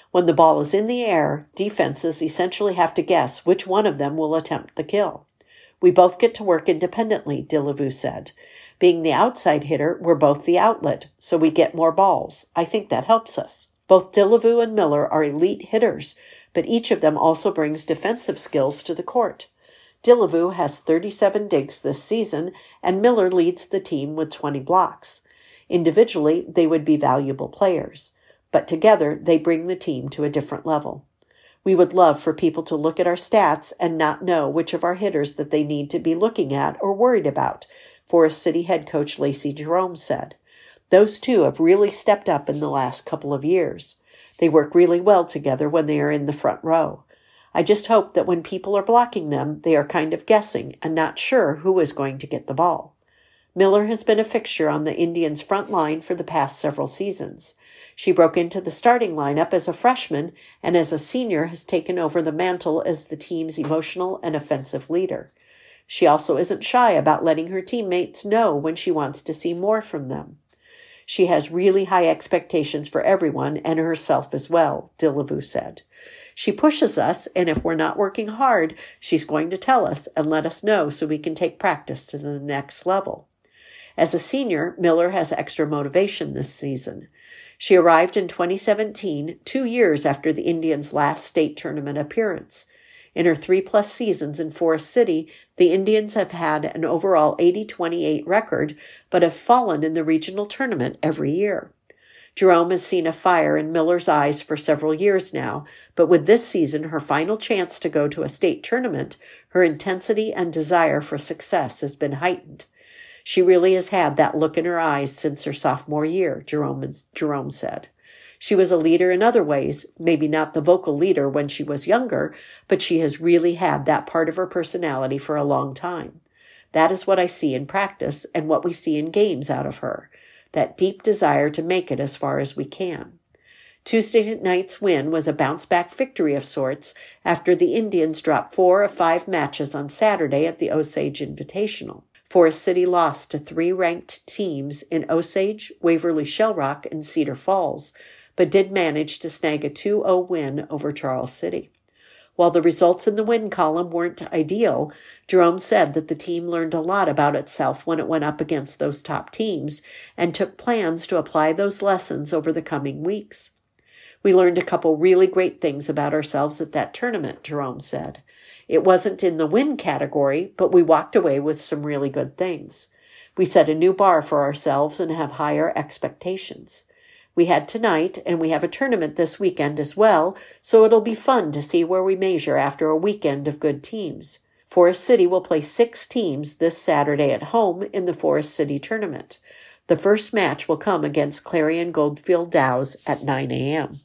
When the ball is in the air, defenses essentially have to guess which one of them will attempt the kill. We both get to work independently, Delavu said. Being the outside hitter, we're both the outlet, so we get more balls. I think that helps us. Both Delavu and Miller are elite hitters, but each of them also brings defensive skills to the court. Delavu has thirty-seven digs this season, and Miller leads the team with twenty blocks. Individually, they would be valuable players, but together they bring the team to a different level. We would love for people to look at our stats and not know which of our hitters that they need to be looking at or worried about, Forest City head coach Lacey Jerome said. Those two have really stepped up in the last couple of years. They work really well together when they are in the front row. I just hope that when people are blocking them, they are kind of guessing and not sure who is going to get the ball. Miller has been a fixture on the Indians' front line for the past several seasons. She broke into the starting lineup as a freshman and as a senior has taken over the mantle as the team's emotional and offensive leader. She also isn't shy about letting her teammates know when she wants to see more from them. She has really high expectations for everyone and herself as well, Delavu said. She pushes us, and if we're not working hard, she's going to tell us and let us know so we can take practice to the next level. As a senior, Miller has extra motivation this season. She arrived in twenty seventeen, two years after the Indians' last state tournament appearance. In her three-plus seasons in Forest City, the Indians have had an overall eighty twenty-eight record, but have fallen in the regional tournament every year. Jerome has seen a fire in Miller's eyes for several years now, but with this season her final chance to go to a state tournament, her intensity and desire for success has been heightened. She really has had that look in her eyes since her sophomore year, Jerome, Jerome said. She was a leader in other ways, maybe not the vocal leader when she was younger, but she has really had that part of her personality for a long time. That is what I see in practice and what we see in games out of her, that deep desire to make it as far as we can. Tuesday night's win was a bounce-back victory of sorts after the Indians dropped four of five matches on Saturday at the Osage Invitational. Forest City lost to three ranked teams in Osage, Waverly Shell Rock, and Cedar Falls, but did manage to snag a two oh win over Charles City. While the results in the win column weren't ideal, Jerome said that the team learned a lot about itself when it went up against those top teams and took plans to apply those lessons over the coming weeks. We learned a couple really great things about ourselves at that tournament, Jerome said. It wasn't in the win category, but we walked away with some really good things. We set a new bar for ourselves and have higher expectations. We had tonight, and we have a tournament this weekend as well, so it'll be fun to see where we measure after a weekend of good teams. Forest City will play six teams this Saturday at home in the Forest City tournament. The first match will come against Clarion Goldfield Dows at nine a.m.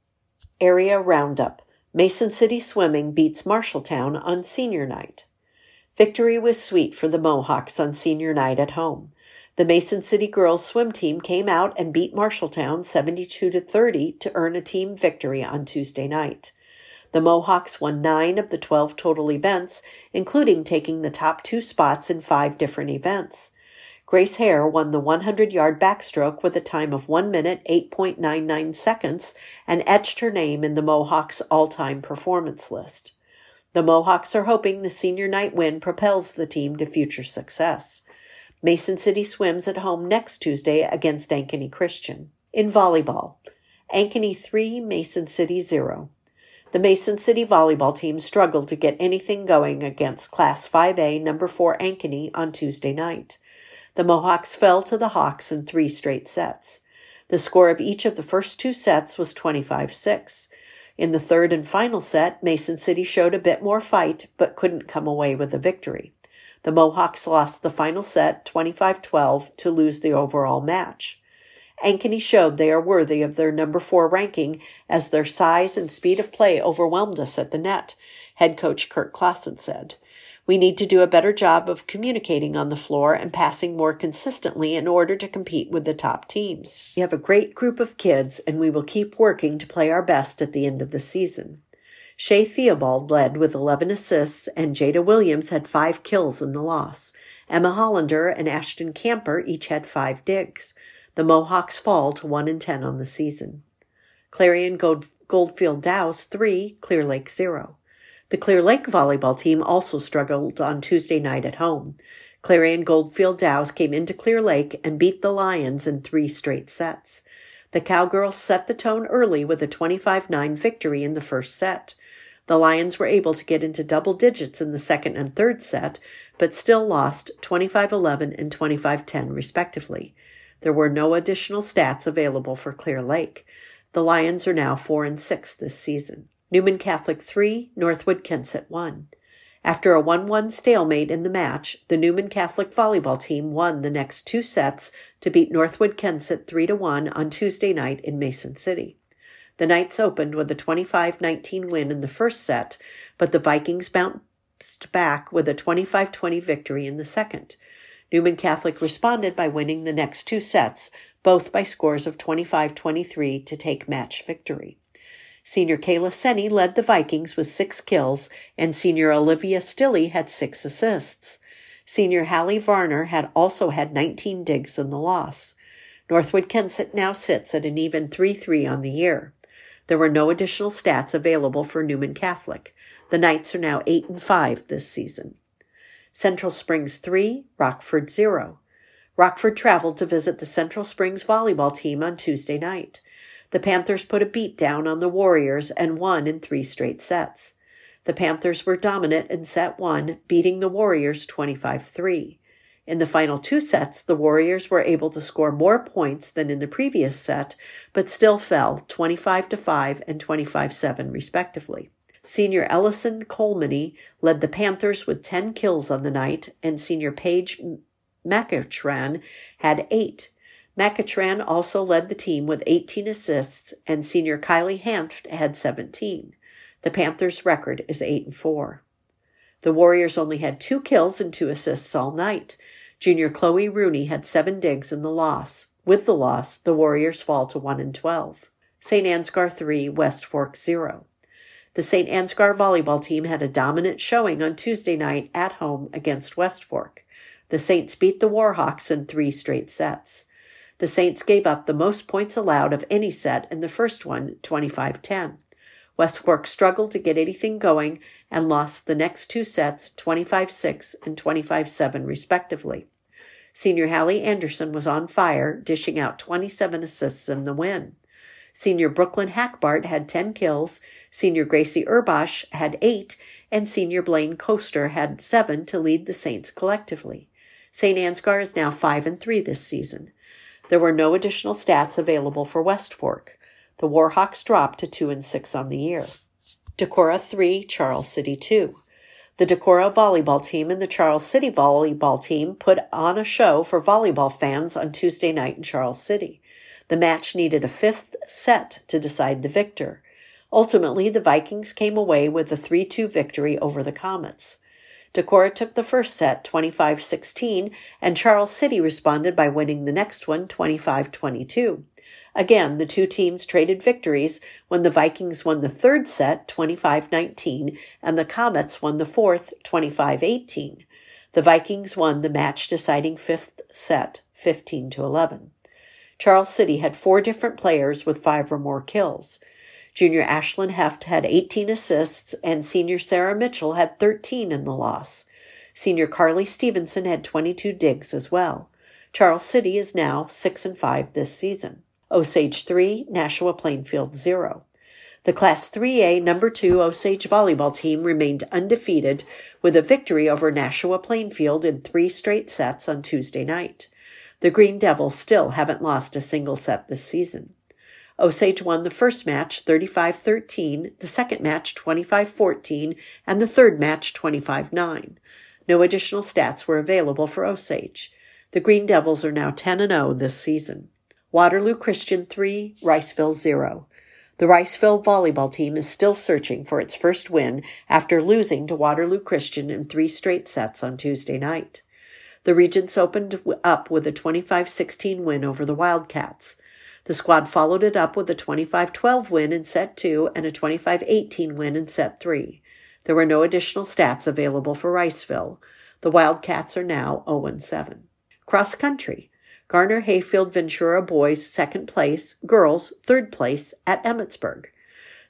Area Roundup. Mason City Swimming beats Marshalltown on senior night. Victory was sweet for the Mohawks on senior night at home. The Mason City girls swim team came out and beat Marshalltown seventy-two to thirty to earn a team victory on Tuesday night. The Mohawks won nine of the twelve total events, including taking the top two spots in five different events. Grace Hare won the hundred-yard backstroke with a time of one minute, eight point nine nine seconds and etched her name in the Mohawks' all-time performance list. The Mohawks are hoping the senior night win propels the team to future success. Mason City swims at home next Tuesday against Ankeny Christian. In volleyball, Ankeny three, Mason City zero. The Mason City volleyball team struggled to get anything going against Class five A number four Ankeny on Tuesday night. The Mohawks fell to the Hawks in three straight sets. The score of each of the first two sets was twenty-five six. In the third and final set, Mason City showed a bit more fight, but couldn't come away with a victory. The Mohawks lost the final set twenty-five twelve to lose the overall match. Ankeny showed they are worthy of their number four ranking as their size and speed of play overwhelmed us at the net, head coach Kurt Klassen said. We need to do a better job of communicating on the floor and passing more consistently in order to compete with the top teams. We have a great group of kids, and we will keep working to play our best at the end of the season. Shay Theobald led with eleven assists, and Jada Williams had five kills in the loss. Emma Hollander and Ashton Camper each had five digs. The Mohawks fall to one and ten on the season. Clarion Gold, Goldfield Dows three, Clear Lake zero. The Clear Lake volleyball team also struggled on Tuesday night at home. Clarion Goldfield Dows came into Clear Lake and beat the Lions in three straight sets. The Cowgirls set the tone early with a twenty-five nine victory in the first set. The Lions were able to get into double digits in the second and third set, but still lost twenty-five eleven and twenty-five ten respectively. There were no additional stats available for Clear Lake. The Lions are now four and six this season. Newman Catholic three, Northwood Kensett one. After a one one stalemate in the match, the Newman Catholic volleyball team won the next two sets to beat Northwood Kensett three to one on Tuesday night in Mason City. The Knights opened with a twenty-five nineteen win in the first set, but the Vikings bounced back with a twenty-five twenty victory in the second. Newman Catholic responded by winning the next two sets, both by scores of twenty-five twenty-three to take match victory. Senior Kayla Senni led the Vikings with six kills, and senior Olivia Stilley had six assists. Senior Hallie Varner had also had nineteen digs in the loss. Northwood Kensett now sits at an even three three on the year. There were no additional stats available for Newman Catholic. The Knights are now eight and five this season. Central Springs three, Rockford zero. Rockford traveled to visit the Central Springs volleyball team on Tuesday night. The Panthers put a beat down on the Warriors and won in three straight sets. The Panthers were dominant in set one, beating the Warriors twenty-five three. In the final two sets, the Warriors were able to score more points than in the previous set, but still fell twenty-five to five and twenty-five seven respectively. Senior Ellison Colmany led the Panthers with ten kills on the night, and senior Paige Macatran had eight. Macatran also led the team with eighteen assists, and senior Kylie Hanft had seventeen. The Panthers' record is eight and four. The Warriors only had two kills and two assists all night. Junior Chloe Rooney had seven digs in the loss. With the loss, the Warriors fall to one and twelve. Saint Ansgar three, West Fork zero. The Saint Ansgar volleyball team had a dominant showing on Tuesday night at home against West Fork. The Saints beat the Warhawks in three straight sets. The Saints gave up the most points allowed of any set in the first one, twenty-five ten. West Fork struggled to get anything going and lost the next two sets, twenty-five six and twenty-five seven respectively. Senior Hallie Anderson was on fire, dishing out twenty-seven assists in the win. Senior Brooklyn Hackbart had ten kills, senior Gracie Urbash had eight, and senior Blaine Coaster had seven to lead the Saints collectively. Saint Ansgar is now five and three this season. There were no additional stats available for West Fork. The Warhawks dropped to two and six on the year. Decorah three, Charles City two. The Decorah volleyball team and the Charles City volleyball team put on a show for volleyball fans on Tuesday night in Charles City. The match needed a fifth set to decide the victor. Ultimately, the Vikings came away with a three two victory over the Comets. Decorah took the first set twenty-five sixteen, and Charles City responded by winning the next one twenty-five twenty-two. Again, the two teams traded victories when the Vikings won the third set twenty-five nineteen and the Comets won the fourth twenty-five eighteen. The Vikings won the match-deciding fifth set fifteen to eleven. Charles City had four different players with five or more kills. Junior Ashlyn Heft had eighteen assists, and senior Sarah Mitchell had thirteen in the loss. Senior Carly Stevenson had twenty-two digs as well. Charles City is now six and five this season. Osage three, Nashua Plainfield zero. The Class three A number two Osage volleyball team remained undefeated with a victory over Nashua Plainfield in three straight sets on Tuesday night. The Green Devils still haven't lost a single set this season. Osage won the first match thirty-five thirteen, the second match twenty-five fourteen, and the third match twenty-five nine. No additional stats were available for Osage. The Green Devils are now ten and oh this season. Waterloo Christian three, Riceville zero. The Riceville volleyball team is still searching for its first win after losing to Waterloo Christian in three straight sets on Tuesday night. The Regents opened up with a twenty-five sixteen win over the Wildcats. The squad followed it up with a twenty-five twelve win in set two and a twenty-five eighteen win in set three. There were no additional stats available for Riceville. The Wildcats are now oh and seven. Cross country. Garner Hayfield Ventura boys second place, girls third place at Emmetsburg.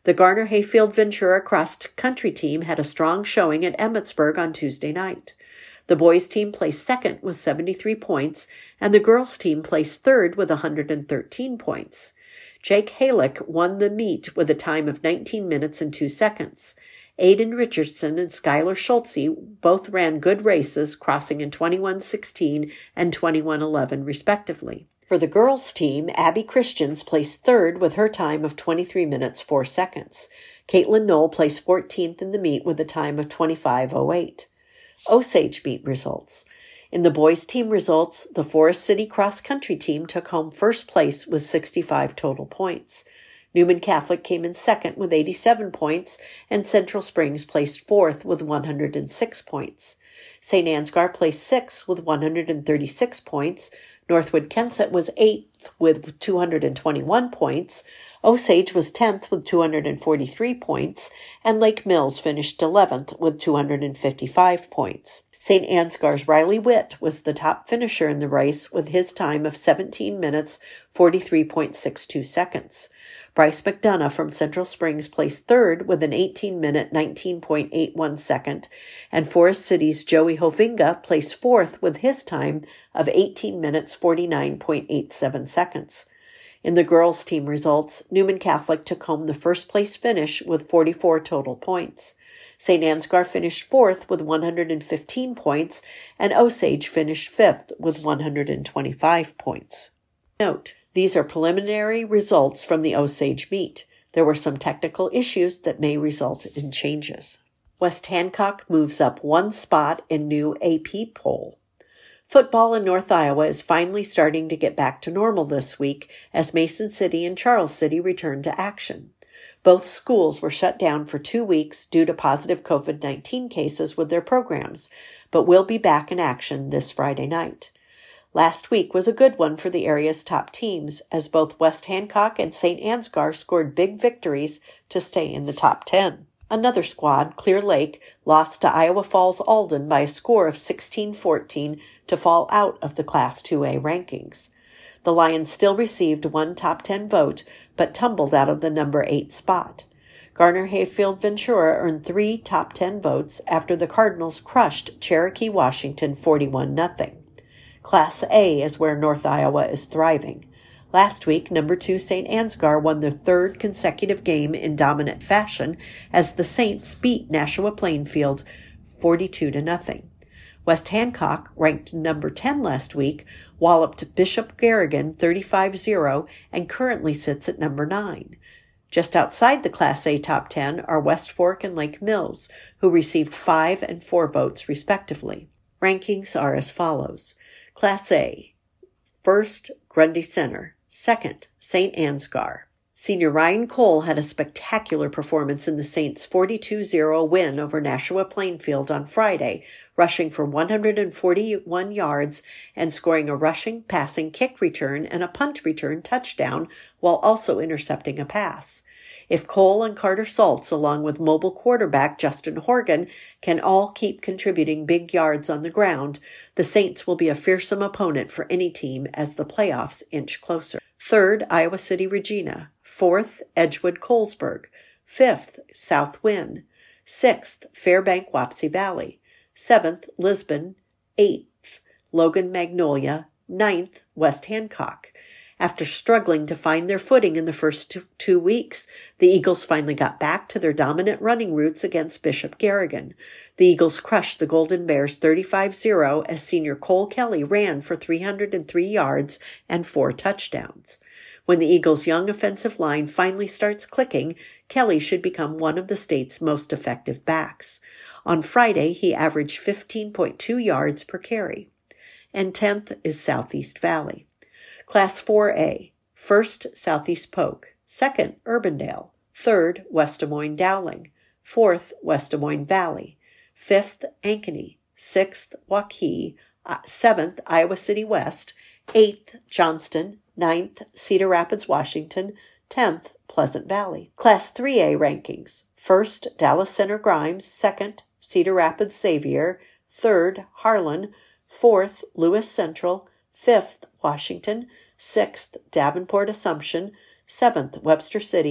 The Garner Hayfield Ventura cross country team had a strong showing at Emmetsburg on Tuesday night. The boys team placed second with seventy-three points, and the girls team placed third with one hundred thirteen points. Jake Halick won the meet with a time of nineteen minutes and two seconds. Aiden Richardson and Skylar Schultze both ran good races, crossing in twenty-one sixteen and twenty-one eleven respectively. For the girls team, Abby Christians placed third with her time of twenty-three minutes four seconds. Caitlin Knoll placed fourteenth in the meet with a time of twenty-five oh eight. Osage meet results. In the boys team results, the Forest City cross country team took home first place with sixty-five total points. Newman Catholic came in second with eighty-seven points, and Central Springs placed fourth with one hundred six points. Saint Ansgar placed sixth with one hundred thirty-six points. Northwood Kensett was eighth with two hundred twenty-one points. Osage was tenth with two hundred forty-three points, and Lake Mills finished eleventh with two hundred fifty-five points. Saint Ansgar's Riley Witt was the top finisher in the race with his time of seventeen minutes, forty-three point six two seconds. Bryce McDonough from Central Springs placed third with an eighteen minute, nineteen point eight one second, and Forest City's Joey Hovinga placed fourth with his time of eighteen minutes, forty-nine point eight seven seconds. In the girls' team results, Newman Catholic took home the first place finish with forty-four total points. Saint Ansgar finished fourth with one hundred fifteen points, and Osage finished fifth with one hundred twenty-five points. Note, these are preliminary results from the Osage meet. There were some technical issues that may result in changes. West Hancock moves up one spot in new A P poll. Football in North Iowa is finally starting to get back to normal this week as Mason City and Charles City return to action. Both schools were shut down for two weeks due to positive covid nineteen cases with their programs, but will be back in action this Friday night. Last week was a good one for the area's top teams, as both West Hancock and Saint Ansgar scored big victories to stay in the top ten. Another squad, Clear Lake, lost to Iowa Falls Alden by a score of sixteen fourteen to fall out of the Class two A rankings. The Lions still received one top ten vote, but tumbled out of the number eight spot. Garner Hayfield Ventura earned three top ten votes after the Cardinals crushed Cherokee Washington forty-one nothing. Class A is where North Iowa is thriving. Last week, number two Saint Ansgar won their third consecutive game in dominant fashion as the Saints beat Nashua Plainfield forty-two to nothing. West Hancock, ranked number ten last week, walloped Bishop Garrigan thirty-five zero and currently sits at number nine. Just outside the Class A top ten are West Fork and Lake Mills, who received five and four votes respectively. Rankings are as follows. Class A. First, Grundy Center. Second, Saint Ansgar. Senior Ryan Cole had a spectacular performance in the Saints' forty-two zero win over Nashua Plainfield on Friday, rushing for one hundred forty-one yards and scoring a rushing, passing, kick return and a punt return touchdown while also intercepting a pass. If Cole and Carter Saltz, along with mobile quarterback Justin Horgan, can all keep contributing big yards on the ground, the Saints will be a fearsome opponent for any team as the playoffs inch closer. Third, Iowa City Regina. Fourth, Edgewood Colesburg. Fifth, South Wynn. Sixth, Fairbank Wapsie Valley. Seventh, Lisbon. Eighth, Logan Magnolia. Ninth, West Hancock. After struggling to find their footing in the first two, two weeks, the Eagles finally got back to their dominant running routes against Bishop Garrigan. The Eagles crushed the Golden Bears thirty-five zero as senior Cole Kelly ran for three hundred three yards and four touchdowns. When the Eagles' young offensive line finally starts clicking, Kelly should become one of the state's most effective backs. On Friday, he averaged fifteen point two yards per carry. And tenth is Southeast Valley. Class four A. First, Southeast Polk. Second, Urbandale. Third, West Des Moines Dowling. Fourth, West Des Moines Valley. Fifth, Ankeny. Sixth, Waukee. Uh, seventh, Iowa City West. Eighth, Johnston. Ninth, Cedar Rapids, Washington. Tenth, Pleasant Valley. Class three A rankings. First, Dallas Center Grimes. Second, Cedar Rapids Xavier. Third, Harlan. Fourth, Lewis Central. Fifth, Washington. Sixth, Davenport Assumption. Seventh, Webster City.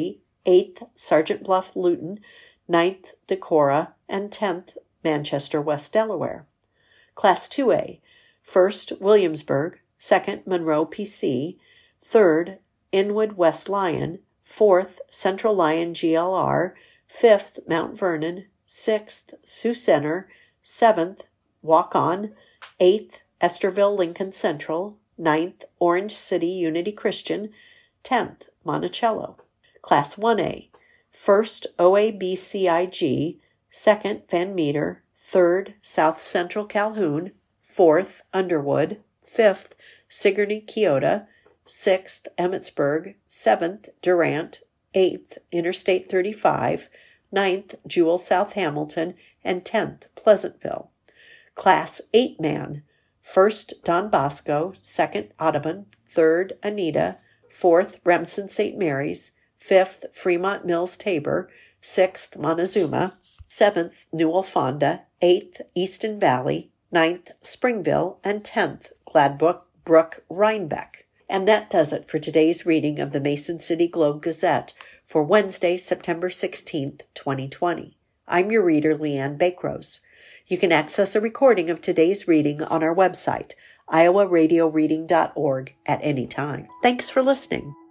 eighth Sergeant Bluff Luton, ninth Decorah, and tenth Manchester West Delaware. Class two A, first Williamsburg, second Monroe P C, third Inwood West Lyon, fourth Central Lyon G L R, fifth Mount Vernon, sixth Sioux Center, seventh Walk-On, eighth Esterville Lincoln Central, ninth Orange City Unity Christian, tenth Monticello. Class one A, first O A B C I G, second Van Meter, third South Central Calhoun, fourth Underwood, fifth Sigourney Keota, sixth Emmitsburg, seventh Durant, eighth Interstate thirty-five, ninth Jewell South Hamilton, and tenth Pleasantville. Class eight man, first Don Bosco, second Audubon, third Anita, fourth Remsen Saint Mary's, fifth Fremont Mills Tabor, sixth Montezuma, seventh Newell Fonda, eighth Easton Valley, ninth Springville, and tenth Gladbrook Brook Rhinebeck. And that does it for today's reading of the Mason City Globe Gazette for Wednesday, September sixteenth, twenty twenty. I'm your reader, Leanne Bakrose. You can access a recording of today's reading on our website, iowa radio reading dot org, at any time. Thanks for listening.